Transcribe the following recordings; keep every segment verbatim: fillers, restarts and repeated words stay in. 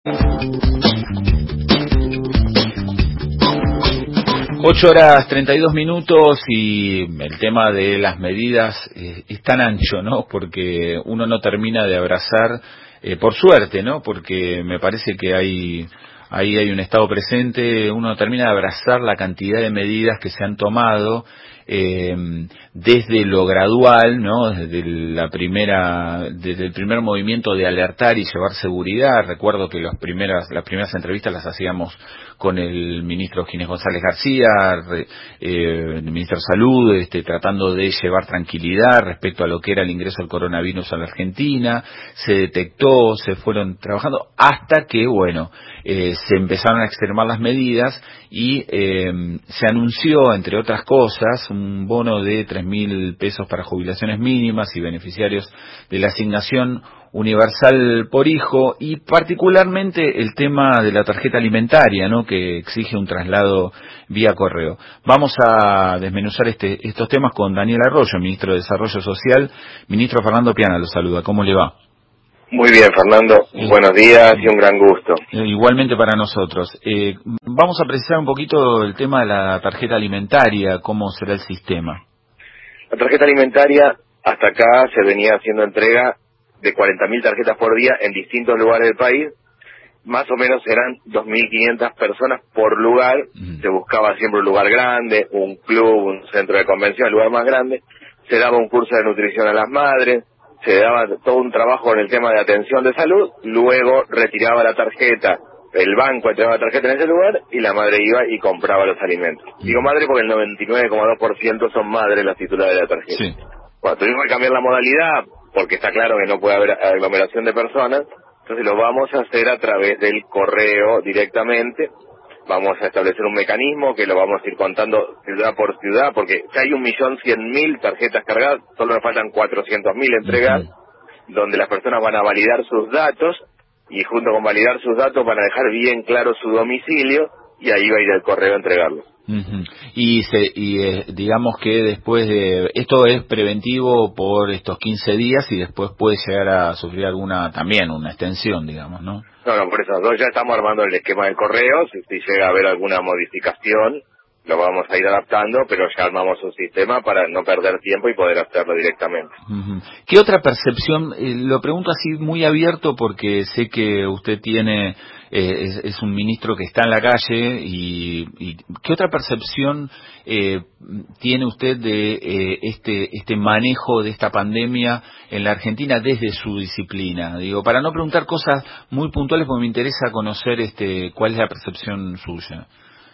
Ocho horas treinta y dos minutos y el tema de las medidas eh, es tan ancho, ¿no? Porque uno no termina de abrazar, eh, por suerte, ¿no? Porque me parece que hay ahí hay un estado presente, uno termina de abrazar la cantidad de medidas que se han tomado eh, desde lo gradual, ¿no? Desde la primera, desde el primer movimiento de alertar y llevar seguridad. Recuerdo que las primeras, las primeras entrevistas las hacíamos con el ministro Ginés González García, eh, el ministro de Salud, este, tratando de llevar tranquilidad respecto a lo que era el ingreso del coronavirus a la Argentina. Se detectó, se fueron trabajando hasta que, bueno, eh, se empezaron a extremar las medidas y eh, se anunció, entre otras cosas, un bono de tres mil pesos para jubilaciones mínimas y beneficiarios de la asignación universal por hijo, y particularmente el tema de la tarjeta alimentaria, ¿no?, que exige un traslado vía correo. Vamos a desmenuzar este, estos temas con Daniel Arroyo, ministro de Desarrollo Social. Ministro Fernando Piana lo saluda. ¿Cómo le va? Muy bien, Fernando. Eh, Buenos días y un gran gusto. Eh, igualmente para nosotros. Eh, vamos a precisar un poquito el tema de la tarjeta alimentaria, cómo será el sistema. La tarjeta alimentaria, hasta acá se venía haciendo entrega de cuarenta mil tarjetas por día en distintos lugares del país. Más o menos eran dos mil quinientas personas por lugar. Mm. Se buscaba siempre un lugar grande, un club, un centro de convención, el lugar más grande. Se daba un curso de nutrición a las madres. Se daba todo un trabajo en el tema de atención de salud, luego retiraba la tarjeta, el banco entregaba la tarjeta en ese lugar y la madre iba y compraba los alimentos. Digo madre porque el noventa y nueve coma dos por ciento son madres las titulares de la tarjeta. Sí. Bueno, tuvimos que cambiar la modalidad porque está claro que no puede haber aglomeración de personas, entonces lo vamos a hacer a través del correo directamente. Vamos a establecer un mecanismo que lo vamos a ir contando ciudad por ciudad, porque ya hay un millón cien mil tarjetas cargadas, solo nos faltan cuatrocientos mil entregar, uh-huh. donde las personas van a validar sus datos, y junto con validar sus datos van a dejar bien claro su domicilio, y ahí va a ir el correo a entregarlo. Uh-huh. Y, se, y eh, digamos que después de... Esto es preventivo por estos quince días y después puede llegar a sufrir alguna, también una extensión, digamos, ¿no? No, no, por eso nosotros ya estamos armando el esquema del correo. Si, si llega a haber alguna modificación, lo vamos a ir adaptando, pero ya armamos un sistema para no perder tiempo y poder hacerlo directamente. Uh-huh. ¿Qué otra percepción? Eh, lo pregunto así muy abierto porque sé que usted tiene... Eh, es, es un ministro que está en la calle y, y ¿qué otra percepción eh, tiene usted de eh, este este manejo de esta pandemia en la Argentina desde su disciplina? Digo, para no preguntar cosas muy puntuales, porque me interesa conocer este cuál es la percepción suya.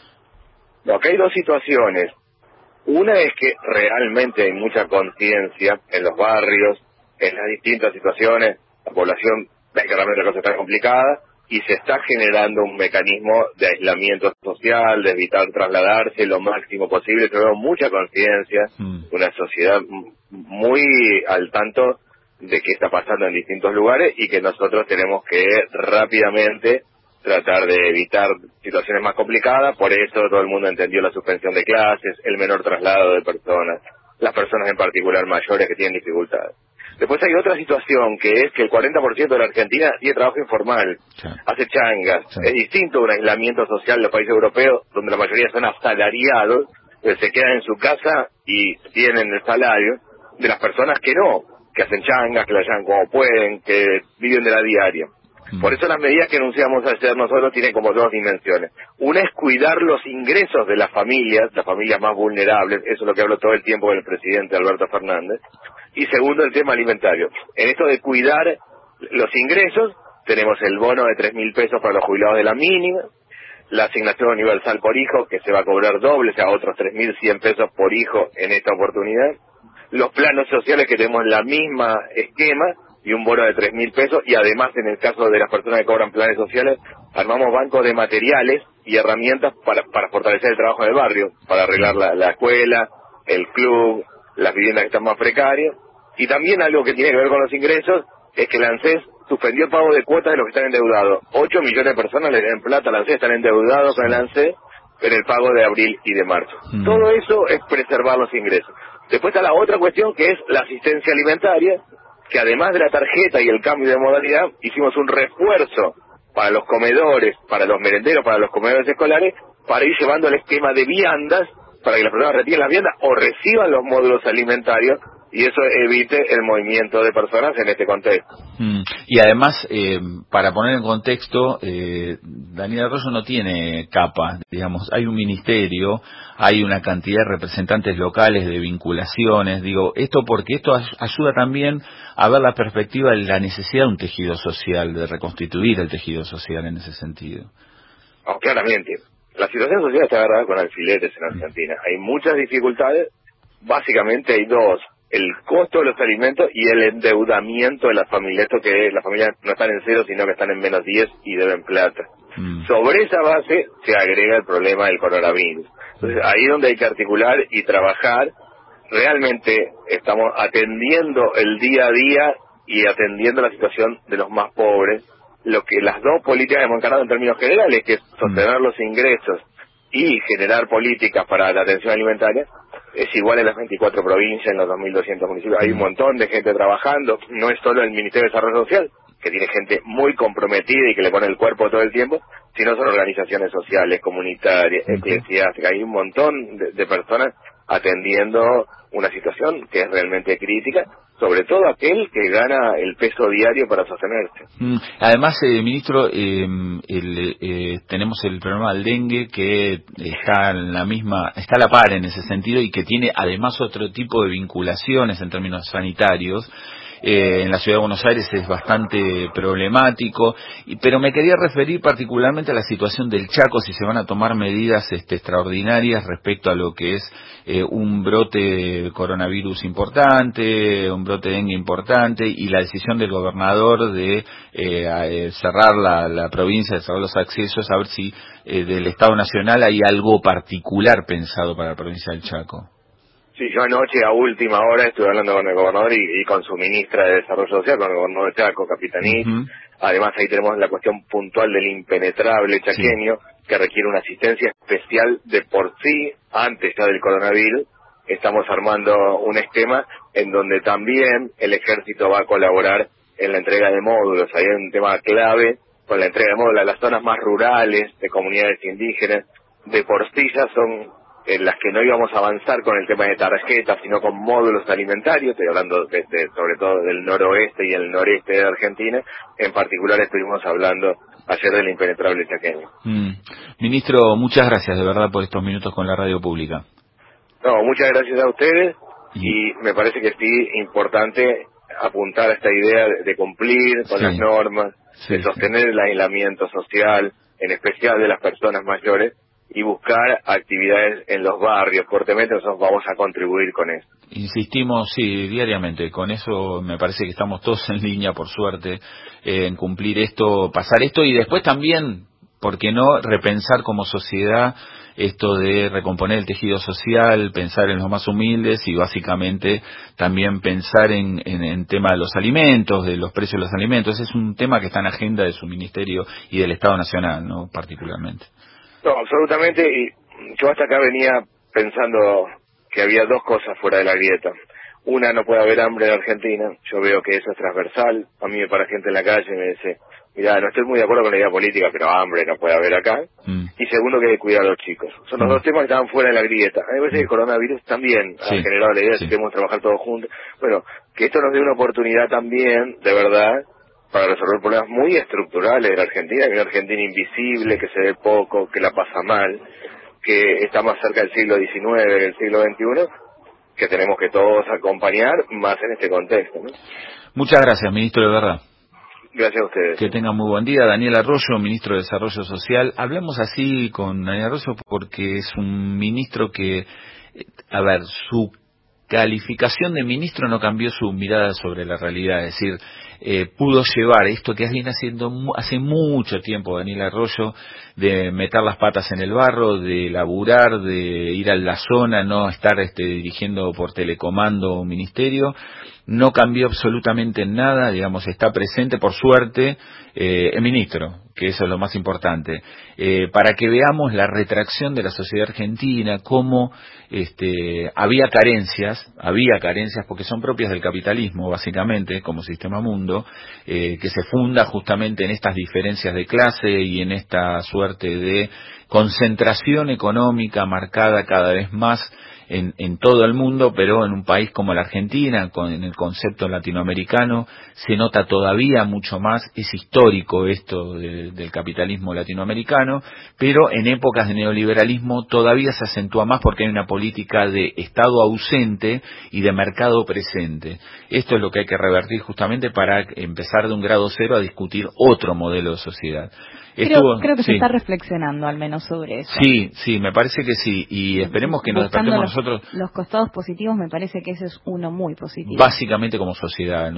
No, acá hay dos situaciones. Una es que realmente hay mucha conciencia en los barrios, en las distintas situaciones. La población ve que realmente la cosa está complicada y se está generando un mecanismo de aislamiento social, de evitar trasladarse lo máximo posible. Tenemos mucha conciencia, mm. una sociedad muy al tanto de qué está pasando en distintos lugares y que nosotros tenemos que rápidamente tratar de evitar situaciones más complicadas. Por eso todo el mundo entendió la suspensión de clases, el menor traslado de personas, las personas en particular mayores que tienen dificultades. Después hay otra situación, que es que el cuarenta por ciento de la Argentina tiene trabajo informal, sí. hace changas. Sí. Es distinto a un aislamiento social de los países europeos, donde la mayoría son asalariados, que se quedan en su casa y tienen el salario, de las personas que no, que hacen changas, que la llevan como pueden, que viven de la diaria. Mm. Por eso las medidas que anunciamos ayer nosotros tienen como dos dimensiones. Una es cuidar los ingresos de las familias, las familias más vulnerables, eso es lo que hablo todo el tiempo con el presidente Alberto Fernández. Y segundo, el tema alimentario. En esto de cuidar los ingresos, tenemos el bono de tres mil pesos para los jubilados de la mínima, la asignación universal por hijo, que se va a cobrar doble, o sea, otros tres mil cien pesos por hijo en esta oportunidad, los planos sociales que tenemos la misma esquema, y un bono de tres mil pesos, y además, en el caso de las personas que cobran planes sociales, armamos bancos de materiales y herramientas para, para fortalecer el trabajo del barrio, para arreglar la, la escuela, el club, las viviendas que están más precarias. Y también algo que tiene que ver con los ingresos es que el ANSES suspendió el pago de cuotas de los que están endeudados. ocho millones de personas le den plata al ANSES, están endeudados con el ANSES en el pago de abril y de marzo. Mm. Todo eso es preservar los ingresos. Después está la otra cuestión, que es la asistencia alimentaria, que además de la tarjeta y el cambio de modalidad, hicimos un refuerzo para los comedores, para los merenderos, para los comedores escolares, para ir llevando el esquema de viandas, para que las personas retiren las viandas o reciban los módulos alimentarios, y eso evite el movimiento de personas en este contexto. Mm. Y además, eh, para poner en contexto, eh, Daniel Arroyo no tiene capa, digamos, hay un ministerio, hay una cantidad de representantes locales, de vinculaciones, digo, esto porque esto ayuda también a ver la perspectiva de la necesidad de un tejido social, de reconstituir el tejido social en ese sentido. Oh, claramente, la situación social está agarrada con alfileres en Argentina, hay muchas dificultades, básicamente hay dos: el costo de los alimentos y el endeudamiento de las familias. Esto que las familias no están en cero, sino que están en menos diez y deben plata. Mm. Sobre esa base se agrega el problema del coronavirus. Entonces, ahí es donde hay que articular y trabajar. Realmente estamos atendiendo el día a día y atendiendo la situación de los más pobres. Lo que las dos políticas hemos encarado en términos generales, que es sostener mm. los ingresos y generar políticas para la atención alimentaria, es igual en las veinticuatro provincias, en los dos mil doscientos municipios. Hay un montón de gente trabajando, no es solo el Ministerio de Desarrollo Social, que tiene gente muy comprometida y que le pone el cuerpo todo el tiempo, sino son organizaciones sociales, comunitarias, uh-huh. eclesiásticas. Hay un montón de, de personas atendiendo una situación que es realmente crítica, sobre todo aquel que gana el peso diario para sostenerse. Mm. Además, eh, ministro, eh, el, eh, tenemos el problema del dengue que está en la misma, está a la par en ese sentido y que tiene además otro tipo de vinculaciones en términos sanitarios. Eh, en la Ciudad de Buenos Aires es bastante problemático, y, pero me quería referir particularmente a la situación del Chaco, si se van a tomar medidas este, extraordinarias respecto a lo que es eh, un brote de coronavirus importante, un brote de dengue importante, y la decisión del gobernador de eh, cerrar la, la provincia, de cerrar los accesos, a ver si eh, del Estado Nacional hay algo particular pensado para la provincia del Chaco. Sí, yo anoche a última hora estuve hablando con el gobernador y, y con su ministra de Desarrollo Social, con el gobernador de Chaco, Capitanich. Uh-huh. Además ahí tenemos la cuestión puntual del impenetrable chaqueño, sí, que requiere una asistencia especial de por sí antes ya del coronavirus. Estamos armando un esquema en donde también el ejército va a colaborar en la entrega de módulos. Ahí hay un tema clave con la entrega de módulos a las zonas más rurales, de comunidades indígenas. De por sí ya son en las que no íbamos a avanzar con el tema de tarjetas, sino con módulos alimentarios. Estoy hablando de, de, sobre todo del noroeste y el noreste de Argentina. En particular estuvimos hablando ayer del impenetrable chaqueño. Mm. Ministro, muchas gracias de verdad por estos minutos con la radio pública. No, muchas gracias a ustedes, y, y me parece que sí importante apuntar a esta idea de, de cumplir con sí. las normas, sí, de sostener sí. el aislamiento social, en especial de las personas mayores, y buscar actividades en los barrios fuertemente. Nosotros vamos a contribuir con eso. Insistimos, sí, diariamente, con eso me parece que estamos todos en línea, por suerte, eh, en cumplir esto, pasar esto, y después también, ¿por qué no?, repensar como sociedad esto de recomponer el tejido social, pensar en los más humildes y básicamente también pensar en, en, en tema de los alimentos, de los precios de los alimentos. Ese es un tema que está en agenda de su ministerio y del Estado Nacional, ¿no?, particularmente. No, absolutamente, y yo hasta acá venía pensando que había dos cosas fuera de la grieta. Una, no puede haber hambre en Argentina. Yo veo que eso es transversal. A mí me para gente en la calle y me dice, mira, no estoy muy de acuerdo con la idea política, pero hambre no puede haber acá. Mm. Y segundo, que hay que cuidar a los chicos. Son los mm. dos temas que estaban fuera de la grieta. A mí me parece mm. que el coronavirus también sí. ha generado la idea de sí. que queremos trabajar todos juntos. Bueno, que esto nos dé una oportunidad también, de verdad, para resolver problemas muy estructurales de la Argentina, que es una Argentina invisible, que se ve poco, que la pasa mal, que está más cerca del siglo diecinueve que del siglo veintiuno, que tenemos que todos acompañar más en este contexto, ¿no? Muchas gracias, ministro, de verdad. Gracias a ustedes. Que tengan muy buen día. Daniel Arroyo, ministro de Desarrollo Social. Hablamos así con Daniel Arroyo porque es un ministro que, a ver, su calificación de ministro no cambió su mirada sobre la realidad, es decir, eh, pudo llevar esto que viene haciendo hace mucho tiempo Daniel Arroyo, de meter las patas en el barro, de laburar, de ir a la zona, no estar este, dirigiendo por telecomando un ministerio, no cambió absolutamente nada, digamos, está presente, por suerte, eh, el ministro, que eso es lo más importante, eh, para que veamos la retracción de la sociedad argentina, cómo este, había carencias, había carencias porque son propias del capitalismo, básicamente, como sistema mundo, eh, que se funda justamente en estas diferencias de clase y en esta suerte de concentración económica marcada cada vez más En, en todo el mundo, pero en un país como la Argentina, con, en el concepto latinoamericano, se nota todavía mucho más, es histórico esto de, del capitalismo latinoamericano, pero en épocas de neoliberalismo todavía se acentúa más porque hay una política de Estado ausente y de mercado presente. Esto es lo que hay que revertir justamente para empezar de un grado cero a discutir otro modelo de sociedad. Creo, Estuvo, creo que sí. se está reflexionando al menos sobre eso. Sí, sí, me parece que sí, y esperemos que nos Buscando despertemos los, nosotros. Los costados positivos, me parece que ese es uno muy positivo. Básicamente como sociedad, ¿no?